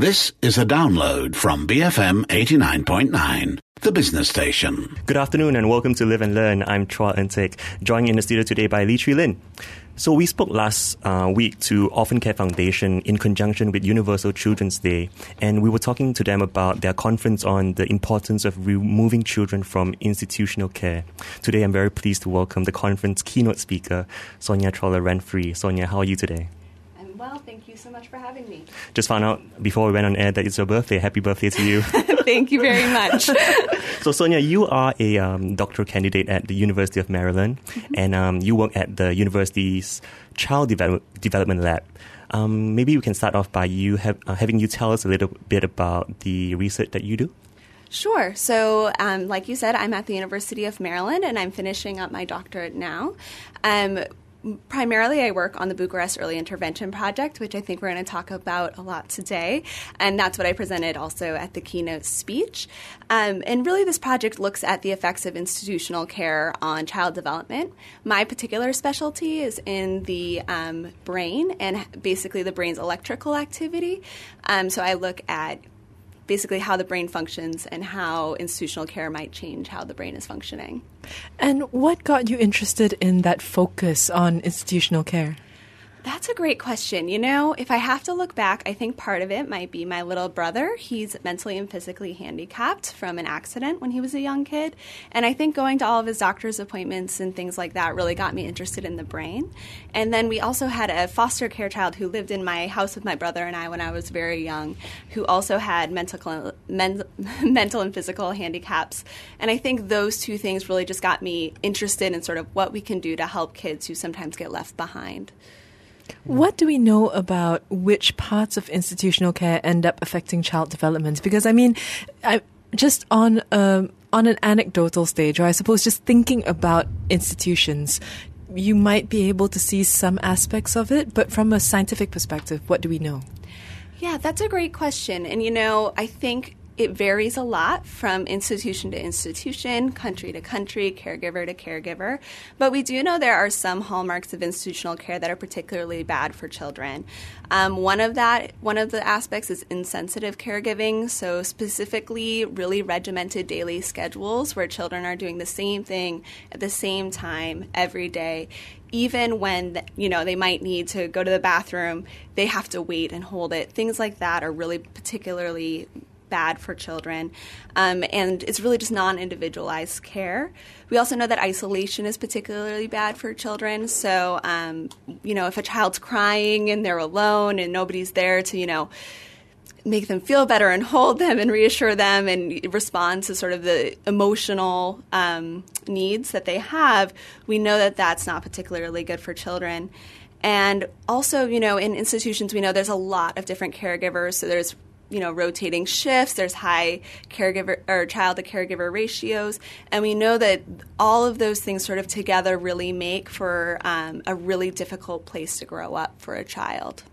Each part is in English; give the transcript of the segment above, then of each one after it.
This is a download from BFM 89.9, the business station. Good afternoon and welcome to Live and Learn. I'm Chua Eun-Tek, joined in the studio today by Lee Chui Lin. So we spoke last week to Orphan Care Foundation in conjunction with Universal Children's Day, and we were talking to them about their conference on the importance of removing children from institutional care. Today I'm very pleased to welcome the conference keynote speaker, Sonia Troller-Renfree. Sonia, how are you today? Well, thank you so much for having me. Just found out before we went on air that it's your birthday. Happy birthday to you. Thank you very much. So, Sonia, you are a doctoral candidate at the University of Maryland, and you work at the university's Child Development Lab. Maybe we can start off by you having you tell us a little bit about the research that you do. Sure. So, like you said, I'm at the University of Maryland, and I'm finishing up my doctorate now. Primarily, I work on the Bucharest Early Intervention Project, which I think we're going to talk about a lot today. And that's what I presented also at the keynote speech. And really, this project looks at the effects of institutional care on child development. My particular specialty is in the brain and basically the brain's electrical activity. So I look at basically how the brain functions and how institutional care might change how the brain is functioning. And what got you interested in that focus on institutional care? That's a great question. You know, if I have to look back, I think part of it might be my little brother. He's mentally and physically handicapped from an accident when he was a young kid. And I think going to all of his doctor's appointments and things like that really got me interested in the brain. And then we also had a foster care child who lived in my house with my brother and I when I was very young, who also had mental and physical handicaps. And I think those two things really just got me interested in sort of what we can do to help kids who sometimes get left behind. What do we know about which parts of institutional care end up affecting child development? Because, I mean, just on an anecdotal stage, or I suppose just thinking about institutions, you might be able to see some aspects of it, but from a scientific perspective, what do we know? Yeah, that's a great question. And, you know, I think it varies a lot from institution to institution, country to country, caregiver to caregiver. But we do know there are some hallmarks of institutional care that are particularly bad for children. One of the aspects is insensitive caregiving, so specifically really regimented daily schedules where children are doing the same thing at the same time every day. Even when, you know, they might need to go to the bathroom, they have to wait and hold it. Things like that are really particularly bad for children, and it's really just non-individualized care. We also know that isolation is particularly bad for children. So, you know, if a child's crying and they're alone and nobody's there to, you know, make them feel better and hold them and reassure them and respond to sort of the emotional needs that they have, we know that that's not particularly good for children. And also, you know, in institutions, we know there's a lot of different caregivers. So there's, you know, rotating shifts, there's high caregiver or child to caregiver ratios, and we know that all of those things sort of together really make for a really difficult place to grow up for a child.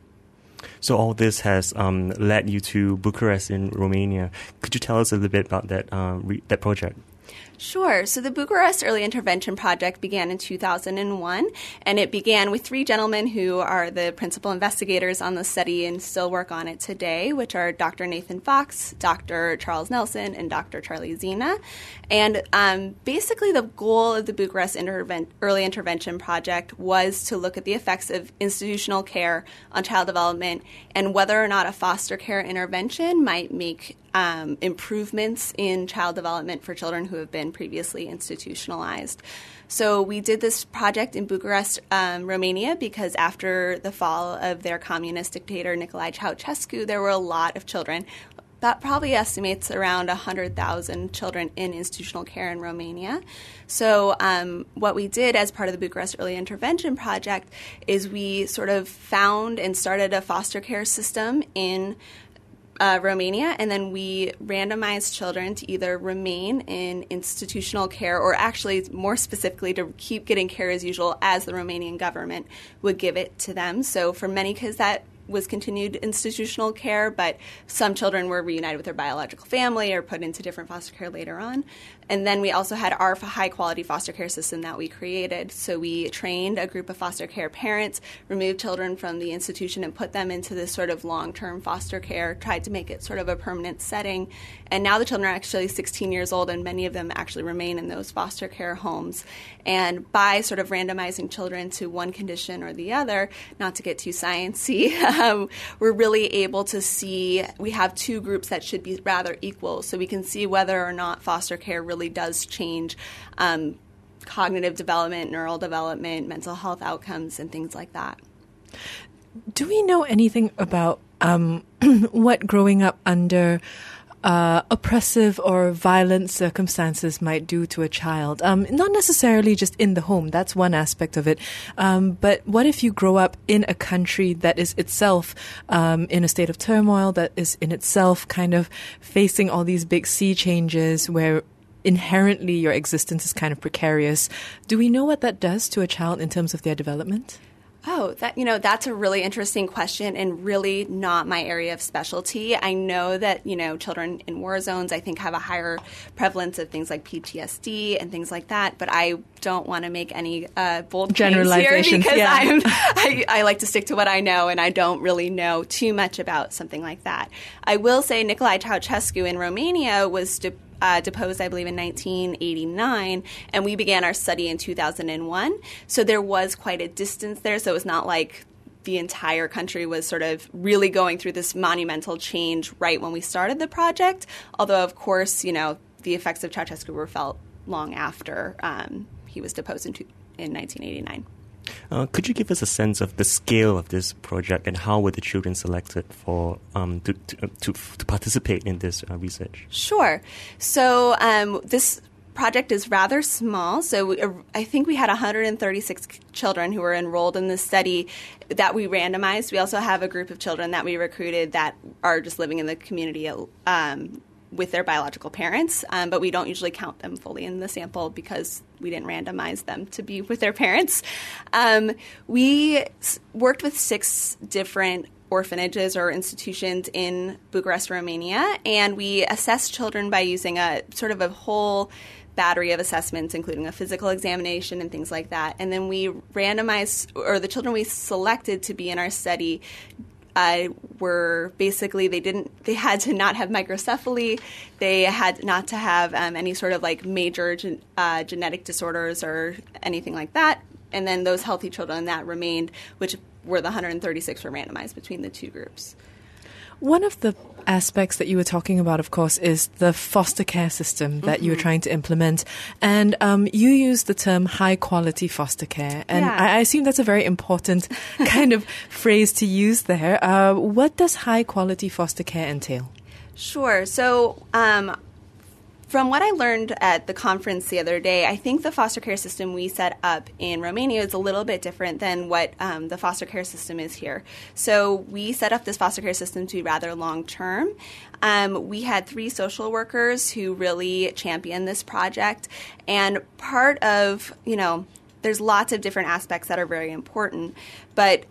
So all this has led you to Bucharest in Romania. Could you tell us a little bit about that project? Sure. So the Bucharest Early Intervention Project began in 2001, and it began with three gentlemen who are the principal investigators on the study and still work on it today, which are Dr. Nathan Fox, Dr. Charles Nelson, and Dr. Charlie Zena. And basically the goal of the Bucharest Early Intervention Project was to look at the effects of institutional care on child development and whether or not a foster care intervention might make improvements in child development for children who have been previously institutionalized. So we did this project in Bucharest, Romania, because after the fall of their communist dictator Nicolae Ceausescu, there were a lot of children. That probably estimates around 100,000 children in institutional care in Romania. So what we did as part of the Bucharest Early Intervention Project is we sort of found and started a foster care system in Romania, and then we randomized children to either remain in institutional care or actually more specifically to keep getting care as usual as the Romanian government would give it to them. So for many kids that was continued institutional care, but some children were reunited with their biological family or put into different foster care later on. And then we also had our high-quality foster care system that we created. So we trained a group of foster care parents, removed children from the institution and put them into this sort of long-term foster care, tried to make it sort of a permanent setting. And now the children are actually 16 years old, and many of them actually remain in those foster care homes. And by sort of randomizing children to one condition or the other, not to get too sciencey, we're really able to see we have two groups that should be rather equal. So we can see whether or not foster care really does change cognitive development, neural development, mental health outcomes, and things like that. Do we know anything about what growing up under oppressive or violent circumstances might do to a child? Not necessarily just in the home, that's one aspect of it. But what if you grow up in a country that is itself in a state of turmoil, that is in itself kind of facing all these big sea changes where inherently your existence is kind of precarious? Do we know what that does to a child in terms of their development? Oh, that's a really interesting question and really not my area of specialty. I know that, children in war zones, I think, have a higher prevalence of things like PTSD and things like that, but I don't want to make any bold claims here because I like to stick to what I know, and I don't really know too much about something like that. I will say Nicolae Ceausescu in Romania was deposed, I believe, in 1989, and we began our study in 2001. So there was quite a distance there, so it was not like the entire country was sort of really going through this monumental change right when we started the project, although, of course, the effects of Ceausescu were felt long after he was deposed in 1989. Could you give us a sense of the scale of this project and how were the children selected for to participate in this research? Sure. So this project is rather small. So I think we had 136 children who were enrolled in this study that we randomized. We also have a group of children that we recruited that are just living in the community with their biological parents, but we don't usually count them fully in the sample because we didn't randomize them to be with their parents. We worked with 6 different orphanages or institutions in Bucharest, Romania, and we assessed children by using a sort of a whole battery of assessments, including a physical examination and things like that. And then we randomized, or the children we selected to be in our study were basically they had to not have microcephaly, they had not to have any sort of like major genetic disorders or anything like that, and then those healthy children that remained, which were the 136, were randomized between the two groups. One of the aspects that you were talking about, of course, is the foster care system that you were trying to implement. And you used the term high-quality foster care. And I assume that's a very important kind of phrase to use there. What does high-quality foster care entail? Sure. So from what I learned at the conference the other day, I think the foster care system we set up in Romania is a little bit different than what the foster care system is here. So we set up this foster care system to be rather long-term. We had 3 social workers who really championed this project. And part of, there's lots of different aspects that are very important, but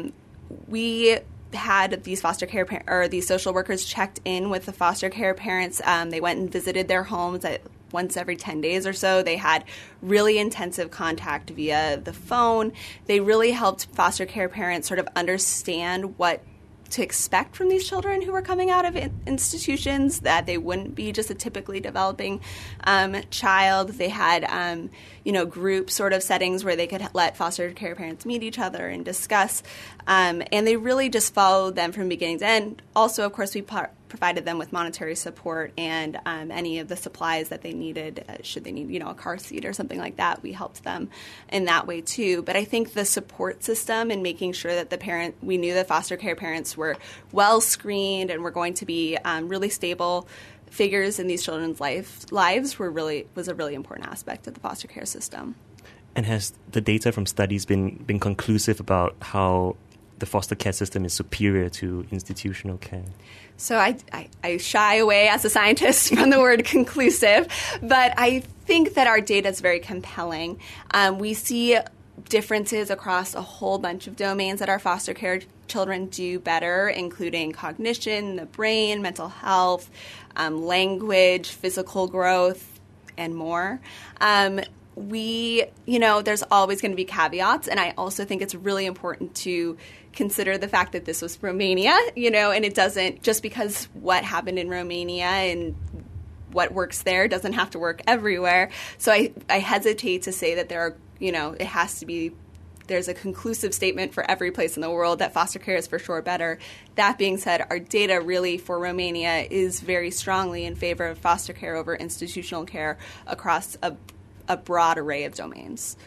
we had these foster care these social workers checked in with the foster care parents. They went and visited their homes once every 10 days or so. They had really intensive contact via the phone. They really helped foster care parents sort of understand what to expect from these children who were coming out of institutions, that they wouldn't be just a typically developing child. They had, group sort of settings where they could let foster care parents meet each other and discuss. And they really just followed them from beginning to end. Also, of course, we provided them with monetary support and any of the supplies that they needed. Should they need, a car seat or something like that, we helped them in that way too. But I think the support system and making sure that we knew that foster care parents were well screened and were going to be really stable figures in these children's lives was a really important aspect of the foster care system. And has the data from studies been conclusive about how the foster care system is superior to institutional care? So I shy away as a scientist from the word conclusive, but I think that our data is very compelling. We see differences across a whole bunch of domains that our foster care children do better, including cognition, the brain, mental health, language, physical growth, and more. There's always going to be caveats, and I also think it's really important to consider the fact that this was Romania, and it doesn't, just because what happened in Romania and what works there doesn't have to work everywhere. So I hesitate to say that it has to be, there's a conclusive statement for every place in the world that foster care is for sure better. That being said, our data really for Romania is very strongly in favor of foster care over institutional care across a broad array of domains.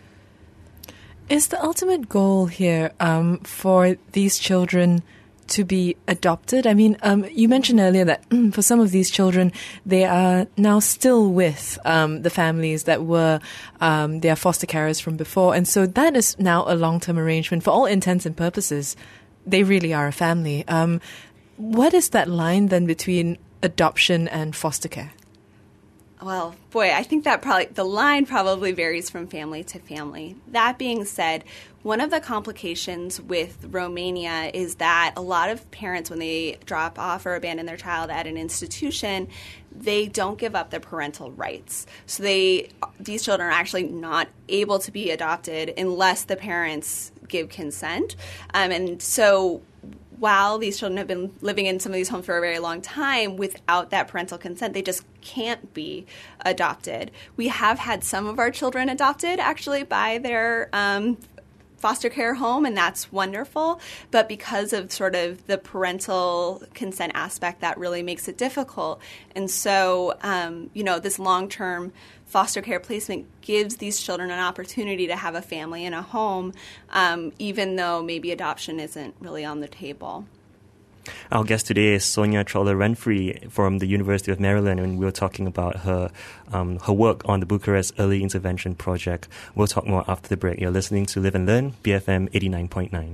Is the ultimate goal here for these children to be adopted? I mean, you mentioned earlier that for some of these children, they are now still with the families that were their foster carers from before. And so that is now a long-term arrangement. For all intents and purposes, they really are a family. What is that line then between adoption and foster care? Well, boy, I think that the line probably varies from family to family. That being said, one of the complications with Romania is that a lot of parents, when they drop off or abandon their child at an institution, they don't give up their parental rights. So these children are actually not able to be adopted unless the parents give consent. And so while these children have been living in some of these homes for a very long time, without that parental consent, they just can't be adopted. We have had some of our children adopted, actually, by their foster care home, and that's wonderful. But because of sort of the parental consent aspect, that really makes it difficult. And so, this long-term foster care placement gives these children an opportunity to have a family and a home, even though maybe adoption isn't really on the table. Our guest today is Sonia Chorler-Renfree from the University of Maryland, and we were talking about her work on the Bucharest Early Intervention Project. We'll talk more after the break. You're listening to Live and Learn, BFM 89.9.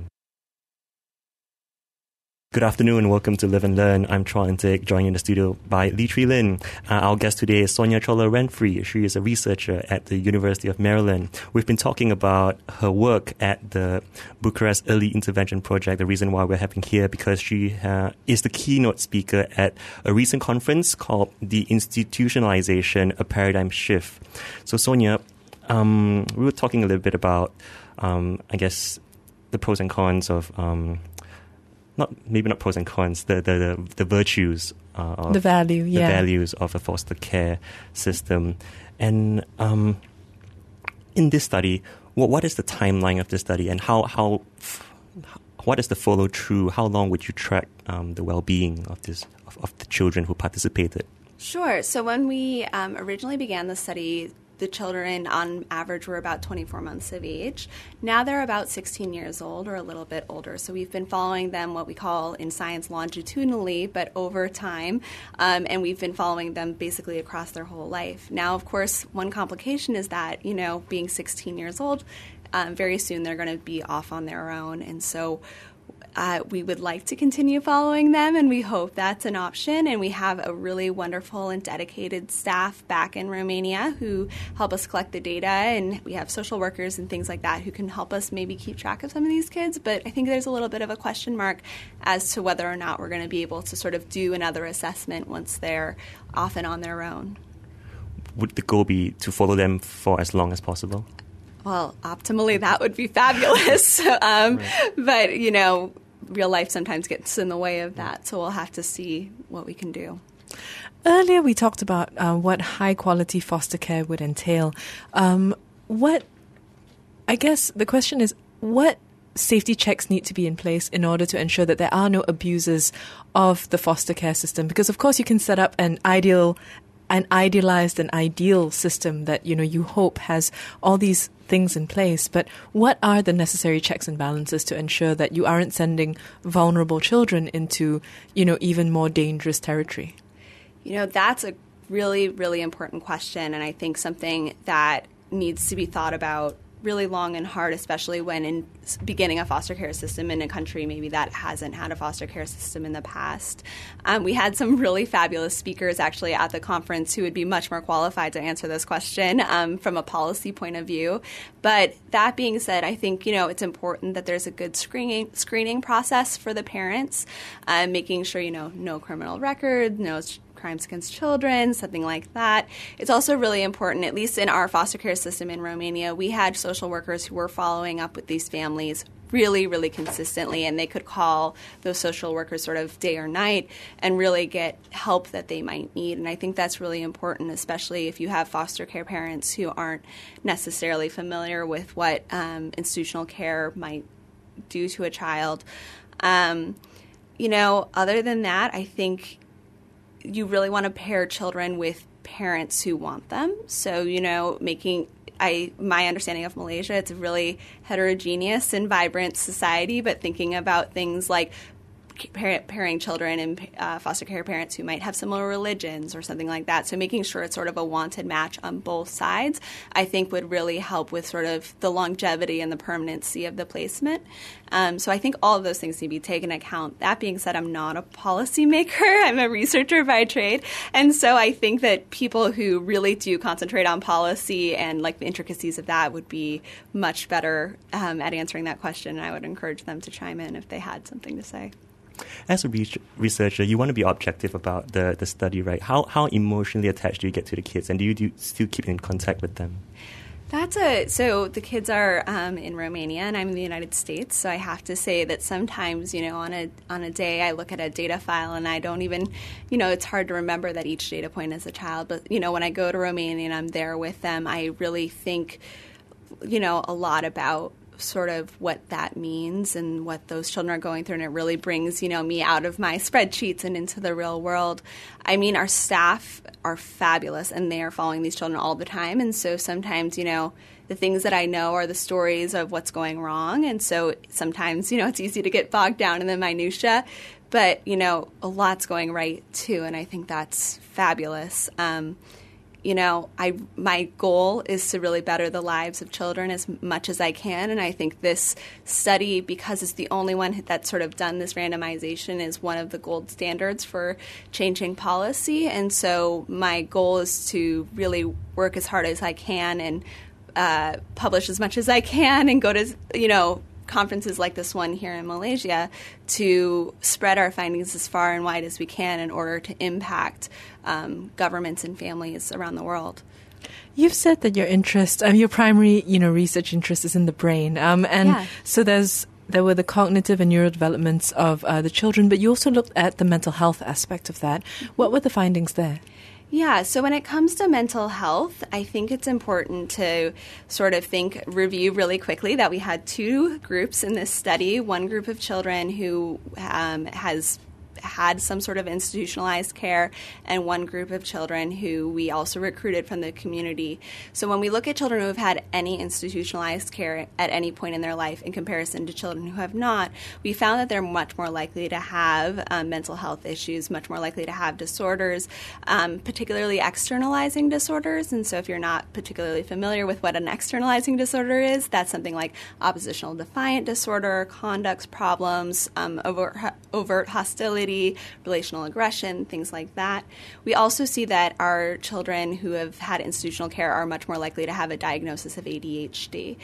Good afternoon and welcome to Live and Learn. I'm Chua Eun-Teik, joined in the studio by Lee Tree Lin. Our guest today is Sonia Chorler-Renfree. She is a researcher at the University of Maryland. We've been talking about her work at the Bucharest Early Intervention Project. The reason why we're having here because she is the keynote speaker at a recent conference called The Institutionalization, A Paradigm Shift. So Sonia, we were talking a little bit about, the pros and cons of maybe not pros and cons, the virtues of the values of a foster care system. And in this study, what is the timeline of this study, and what is the follow through? How long would you track the well-being of the children who participated? Sure. So when we originally began the study, the children, on average, were about 24 months of age. Now they're about 16 years old or a little bit older. So we've been following them, what we call in science longitudinally, but over time. And we've been following them basically across their whole life. Now, of course, one complication is that, being 16 years old, very soon they're going to be off on their own. And so we would like to continue following them, and we hope that's an option. And we have a really wonderful and dedicated staff back in Romania who help us collect the data, and we have social workers and things like that who can help us maybe keep track of some of these kids. But I think there's a little bit of a question mark as to whether or not we're going to be able to sort of do another assessment once they're off and on their own. Would the goal be to follow them for as long as possible? Well, optimally, that would be fabulous. Right. But, real life sometimes gets in the way of that. So we'll have to see what we can do. Earlier, we talked about what high-quality foster care would entail. The question is, what safety checks need to be in place in order to ensure that there are no abuses of the foster care system? Because, of course, you can set up an idealized and ideal system that, you hope has all these things in place. But what are the necessary checks and balances to ensure that you aren't sending vulnerable children into, even more dangerous territory? That's a really, really important question, and I think something that needs to be thought about really long and hard, especially when beginning a foster care system in a country maybe that hasn't had a foster care system in the past. We had some really fabulous speakers actually at the conference who would be much more qualified to answer this question from a policy point of view. But that being said, I think, it's important that there's a good screening process for the parents, making sure, no criminal record, no crimes against children, something like that. It's also really important, at least in our foster care system in Romania, we had social workers who were following up with these families really, really consistently, and they could call those social workers sort of day or night and really get help that they might need. And I think that's really important, especially if you have foster care parents who aren't necessarily familiar with what institutional care might do to a child. Other than that, I think you really want to pair children with parents who want them. So, my understanding of Malaysia, it's a really heterogeneous and vibrant society, but thinking about things like pairing children and foster care parents who might have similar religions or something like that. So making sure it's sort of a wanted match on both sides, I think would really help with sort of the longevity and the permanency of the placement. So I think all of those things need to be taken into account. That being said, I'm not a policymaker. I'm a researcher by trade. And so I think that people who really do concentrate on policy and like the intricacies of that would be much better at answering that question. And I would encourage them to chime in if they had something to say. As a researcher, you want to be objective about the study, right? How emotionally attached do you get to the kids, and do you still keep in contact with them? So the kids are in Romania, and I'm in the United States. So I have to say that sometimes, on a day, I look at a data file, and I don't even, it's hard to remember that each data point is a child. But when I go to Romania and I'm there with them, I really think, a lot about sort of what that means and what those children are going through, and it really brings, me out of my spreadsheets and into the real world. I mean, our staff are fabulous, and they are following these children all the time, and so sometimes, the things that I know are the stories of what's going wrong, and so sometimes, it's easy to get bogged down in the minutia, but, a lot's going right, too, and I think that's fabulous. My goal is to really better the lives of children as much as I can, and I think this study, because it's the only one that's sort of done this randomization, is one of the gold standards for changing policy, and so my goal is to really work as hard as I can and publish as much as I can and go to, conferences like this one here in Malaysia to spread our findings as far and wide as we can in order to impact governments and families around the world. You've said that your primary, research interest is in the brain, so there were the cognitive and neurodevelopments of the children, but you also looked at the mental health aspect of that. What were the findings there? Yeah, so when it comes to mental health, I think it's important to sort of review really quickly that we had two groups in this study. One group of children who has had some sort of institutionalized care, and one group of children who we also recruited from the community. So when we look at children who have had any institutionalized care at any point in their life in comparison to children who have not, we found that they're much more likely to have mental health issues, much more likely to have disorders, particularly externalizing disorders. And so if you're not particularly familiar with what an externalizing disorder is, that's something like oppositional defiant disorder, conduct problems, overt hostility, relational aggression, things like that. We also see that our children who have had institutional care are much more likely to have a diagnosis of ADHD.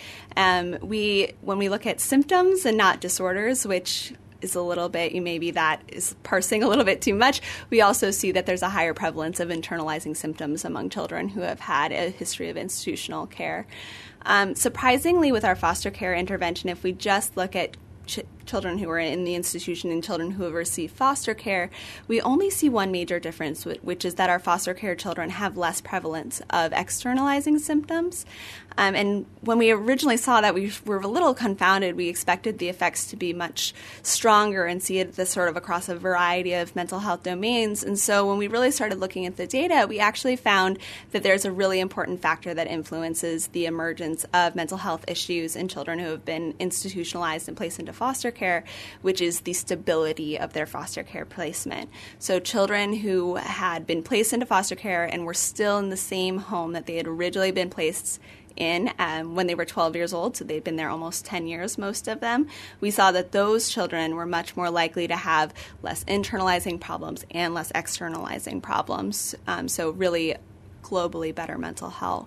When we look at symptoms and not disorders, which is a little bit, maybe that is parsing a little bit too much, we also see that there's a higher prevalence of internalizing symptoms among children who have had a history of institutional care. Surprisingly, with our foster care intervention, if we just look at children who are in the institution and children who have received foster care, we only see one major difference, which is that our foster care children have less prevalence of externalizing symptoms. And when we originally saw that, we were a little confounded. We expected the effects to be much stronger and see it sort of across a variety of mental health domains. And so when we really started looking at the data, we actually found that there's a really important factor that influences the emergence of mental health issues in children who have been institutionalized and placed into foster care, which is the stability of their foster care placement. So children who had been placed into foster care and were still in the same home that they had originally been placed in when they were 12 years old, so they'd been there almost 10 years, most of them, we saw that those children were much more likely to have less internalizing problems and less externalizing problems. So really globally better mental health.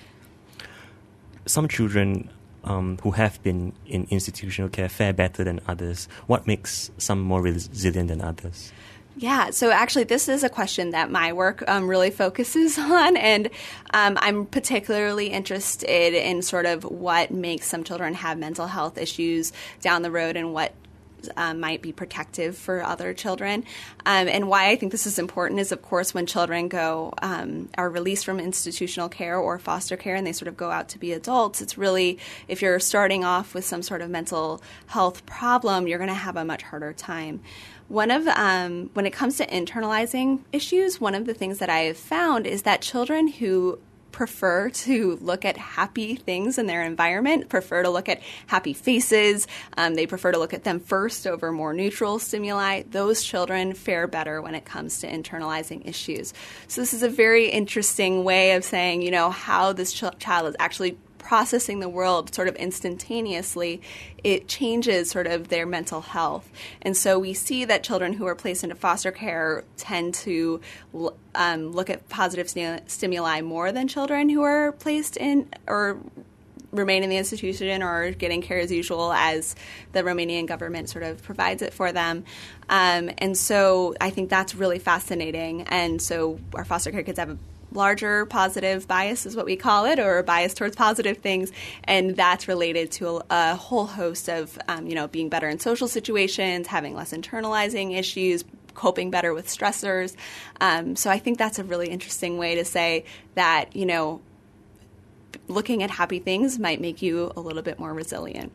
Some children who have been in institutional care fare better than others. What makes some more resilient than others? Yeah, so actually this is a question that my work really focuses on, and I'm particularly interested in sort of what makes some children have mental health issues down the road and what might be protective for other children. And why I think this is important is, of course, when children are released from institutional care or foster care and they sort of go out to be adults, it's really, if you're starting off with some sort of mental health problem, you're going to have a much harder time. When it comes to internalizing issues, one of the things that I have found is that children who prefer to look at happy things in their environment, prefer to look at happy faces, they prefer to look at them first over more neutral stimuli, those children fare better when it comes to internalizing issues. So this is a very interesting way of saying, how this child is actually processing the world sort of instantaneously. It changes sort of their mental health. And so we see that children who are placed into foster care tend to look at positive stimuli more than children who are placed in or remain in the institution or getting care as usual as the Romanian government sort of provides it for them. And so I think that's really fascinating. And so our foster care kids have a larger positive bias is what we call it, or a bias towards positive things, and that's related to a whole host of, being better in social situations, having less internalizing issues, coping better with stressors. So I think that's a really interesting way to say that, looking at happy things might make you a little bit more resilient.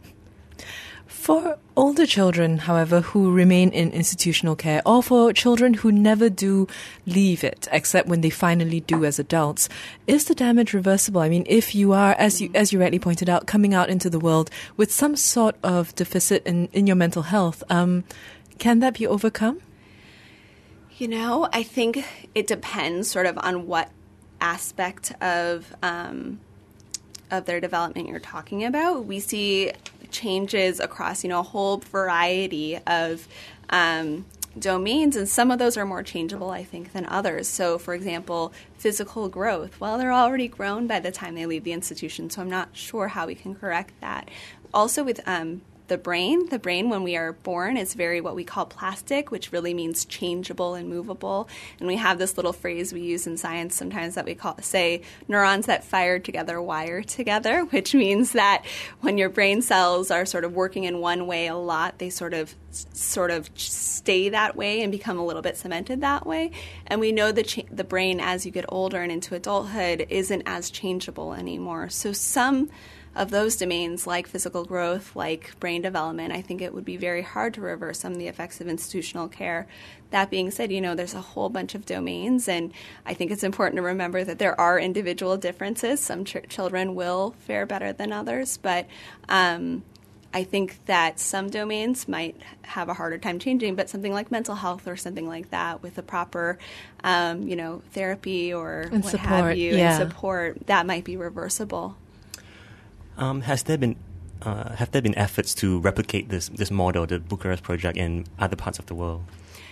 For older children, however, who remain in institutional care, or for children who never do leave it, except when they finally do as adults, is the damage reversible? I mean, if you are, as you rightly pointed out, coming out into the world with some sort of deficit in your mental health, can that be overcome? I think it depends sort of on what aspect of their development you're talking about. We see changes across, a whole variety of domains, and some of those are more changeable, I think, than others. So, for example, physical growth. Well, they're already grown by the time they leave the institution, so I'm not sure how we can correct that. Also with the brain when we are born is very what we call plastic, which really means changeable and movable. And we have this little phrase we use in science sometimes that we say neurons that fire together wire together, which means that when your brain cells are sort of working in one way a lot, they sort of stay that way and become a little bit cemented that way. And we know that the brain, as you get older and into adulthood, isn't as changeable anymore. So some of those domains, like physical growth, like brain development, I think it would be very hard to reverse some of the effects of institutional care. That being said, there's a whole bunch of domains, and I think it's important to remember that there are individual differences. Some children will fare better than others, but I think that some domains might have a harder time changing, but something like mental health or something like that with a proper, therapy or and what support, have you, and support, that might be reversible. Have there been efforts to replicate this model, the Bucharest Project, in other parts of the world?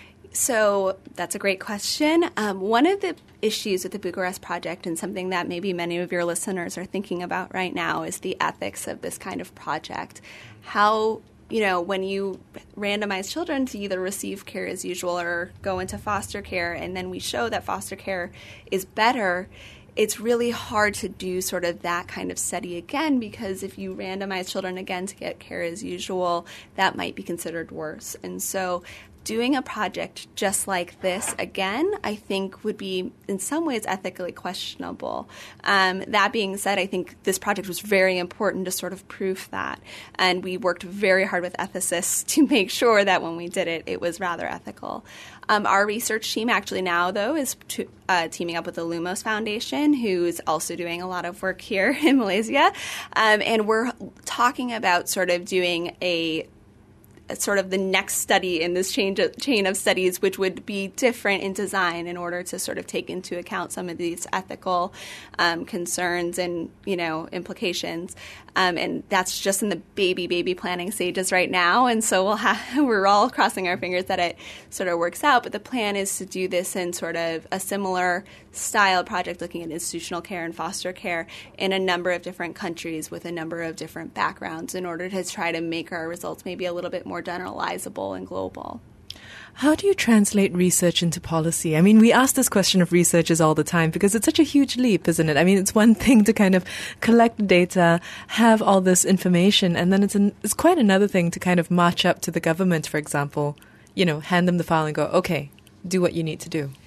So that's a great question. One of the issues with the Bucharest Project, and something that maybe many of your listeners are thinking about right now, is the ethics of this kind of project. How, when you randomize children to either receive care as usual or go into foster care, and then we show that foster care is better, it's really hard to do sort of that kind of study again, because if you randomize children again to get care as usual, that might be considered worse. And so doing a project just like this again, I think would be in some ways ethically questionable. That being said, I think this project was very important to sort of prove that. And we worked very hard with ethicists to make sure that when we did it, it was rather ethical. Our research team actually now, though, is teaming up with the Lumos Foundation, who's also doing a lot of work here in Malaysia. And we're talking about sort of doing sort of the next study in this chain of studies, which would be different in design in order to sort of take into account some of these ethical concerns and, implications. And that's just in the baby planning stages right now. And so we're all crossing our fingers that it sort of works out. But the plan is to do this in sort of a similar style project looking at institutional care and foster care in a number of different countries with a number of different backgrounds in order to try to make our results maybe a little bit more generalizable and global. How do you translate research into policy? I mean, we ask this question of researchers all the time because it's such a huge leap, isn't it? I mean, it's one thing to kind of collect data, have all this information, and then it's quite another thing to kind of march up to the government, for example, hand them the file and go, okay, do what you need to do.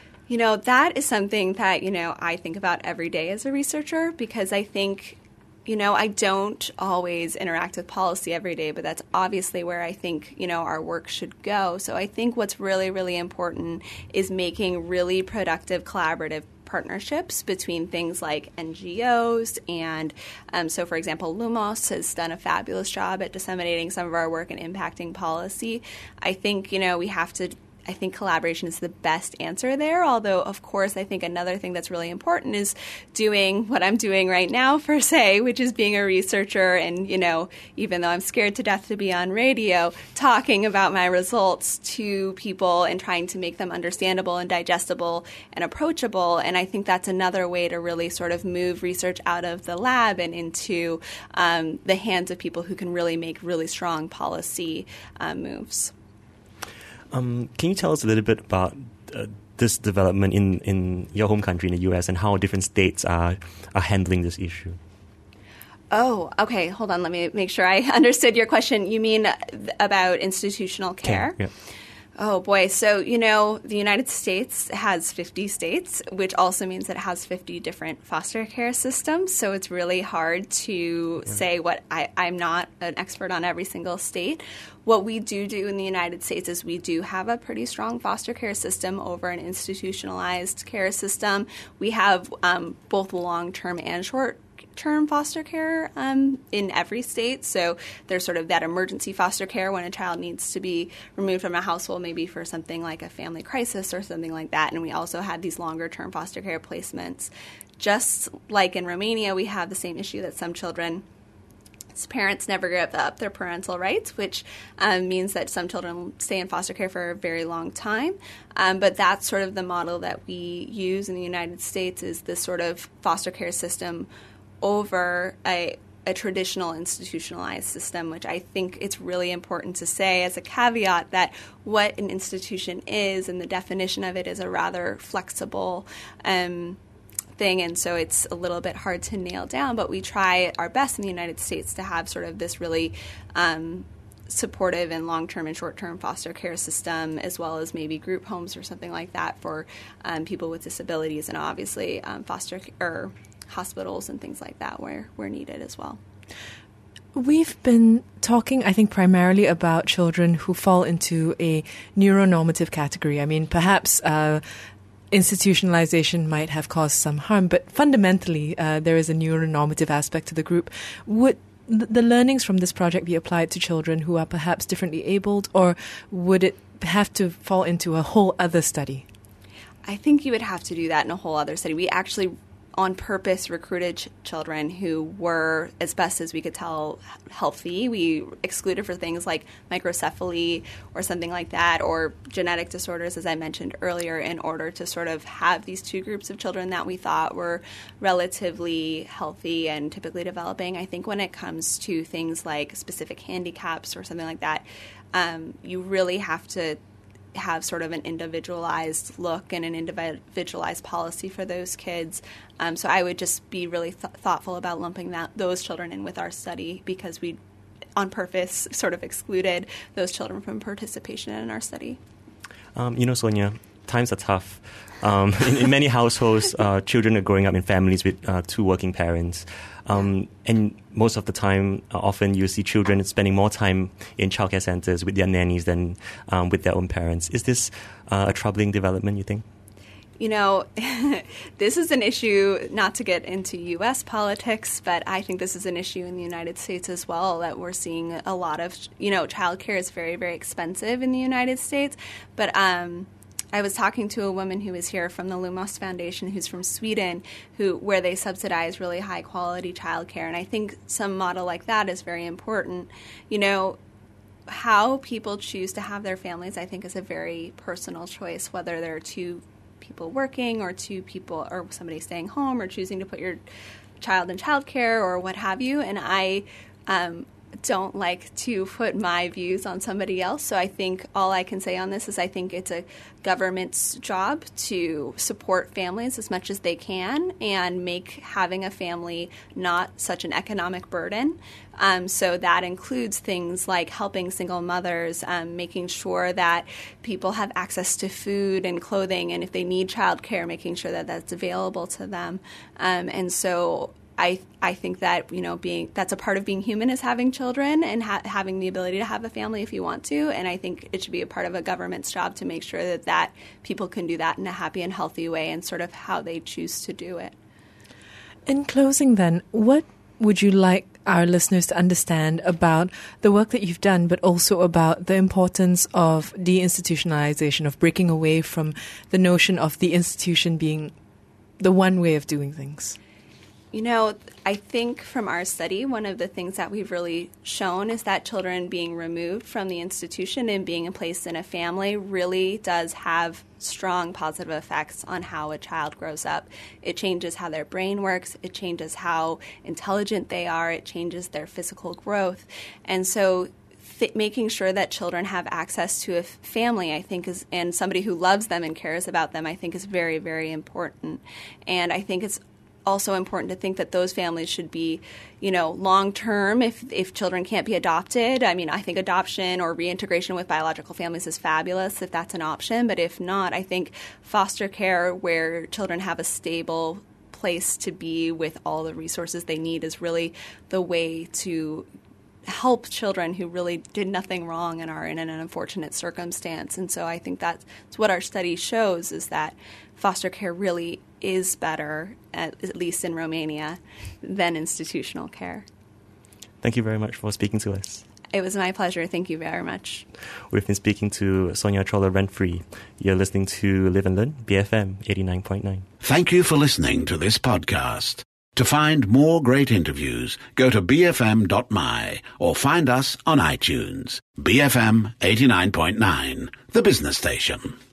That is something that, I think about every day as a researcher because I think I don't always interact with policy every day, but that's obviously where I think, our work should go. So I think what's really, really important is making really productive collaborative partnerships between things like NGOs and so, for example, Lumos has done a fabulous job at disseminating some of our work and impacting policy. I think, I think collaboration is the best answer there, although, of course, I think another thing that's really important is doing what I'm doing right now, per se, which is being a researcher and, even though I'm scared to death to be on radio, talking about my results to people and trying to make them understandable and digestible and approachable. And I think that's another way to really sort of move research out of the lab and into the hands of people who can really make really strong policy moves. Can you tell us a little bit about this development in your home country, in the U.S., and how different states are handling this issue? Oh, okay. Hold on. Let me make sure I understood your question. You mean about institutional care? Yeah. Oh, boy. So, the United States has 50 states, which also means it has 50 different foster care systems. So it's really hard to say I'm not an expert on every single state. What we do in the United States is we do have a pretty strong foster care system over an institutionalized care system. We have both long-term and short-term foster care in every state. So there's sort of that emergency foster care when a child needs to be removed from a household, maybe for something like a family crisis or something like that. And we also have these longer-term foster care placements. Just like in Romania, we have the same issue that some children's parents never give up their parental rights, which means that some children stay in foster care for a very long time. But that's sort of the model that we use in the United States, is this sort of foster care system over a traditional institutionalized system, which I think it's really important to say as a caveat that what an institution is and the definition of it is a rather flexible thing, and so it's a little bit hard to nail down, but we try our best in the United States to have sort of this really supportive and long-term and short-term foster care system, as well as maybe group homes or something like that for people with disabilities, and obviously foster or hospitals and things like that where needed as well. We've been talking, I think, primarily about children who fall into a neuronormative category. I mean, perhaps institutionalization might have caused some harm, but fundamentally there is a neuronormative aspect to the group. Would the learnings from this project be applied to children who are perhaps differently abled, or would it have to fall into a whole other study? I think you would have to do that in a whole other study. We actually on purpose recruited children who were, as best as we could tell, healthy. We excluded for things like microcephaly or something like that, or genetic disorders, as I mentioned earlier, in order to sort of have these two groups of children that we thought were relatively healthy and typically developing. I think when it comes to things like specific handicaps or something like that, you really have to have sort of an individualized look and an individualized policy for those kids. So I would just be really thoughtful about lumping those children in with our study, because we, on purpose, sort of excluded those children from participation in our study. Sonia, times are tough. In many households, children are growing up in families with two working parents. And most of the time, often you see children spending more time in childcare centers with their nannies than with their own parents. Is this a troubling development, you think? This is an issue, not to get into U.S. politics, but I think this is an issue in the United States as well, that we're seeing a lot of, childcare is very, very expensive in the United States. But I was talking to a woman who was here from the Lumos Foundation, who's from Sweden, where they subsidize really high-quality childcare. And I think some model like that is very important. How people choose to have their families, I think, is a very personal choice, whether there are two people working or two people or somebody staying home or choosing to put your child in childcare or what have you. And I don't like to put my views on somebody else. So I think all I can say on this is I think it's a government's job to support families as much as they can and make having a family not such an economic burden. So that includes things like helping single mothers, making sure that people have access to food and clothing, and if they need childcare, making sure that that's available to them. And so I think that that's a part of being human is having children and having the ability to have a family if you want to. And I think it should be a part of a government's job to make sure that people can do that in a happy and healthy way and sort of how they choose to do it. In closing, then, what would you like our listeners to understand about the work that you've done, but also about the importance of deinstitutionalization, of breaking away from the notion of the institution being the one way of doing things? I think from our study, one of the things that we've really shown is that children being removed from the institution and being placed in a family really does have strong positive effects on how a child grows up. It changes how their brain works. It changes how intelligent they are. It changes their physical growth. And so making sure that children have access to a family, I think, and somebody who loves them and cares about them, I think is very, very important. And I think it's also important to think that those families should be, long-term if children can't be adopted. I mean, I think adoption or reintegration with biological families is fabulous if that's an option. But if not, I think foster care where children have a stable place to be with all the resources they need is really the way to help children who really did nothing wrong and are in an unfortunate circumstance. And so I think that's what our study shows, is that foster care really is better, at least in Romania, than institutional care. Thank you very much for speaking to us. It was my pleasure. Thank you very much. We've been speaking to Sonia Chola-Renfree. You're listening to Live and Learn, BFM 89.9. Thank you for listening to this podcast. To find more great interviews, go to bfm.my or find us on iTunes. BFM 89.9, the business station.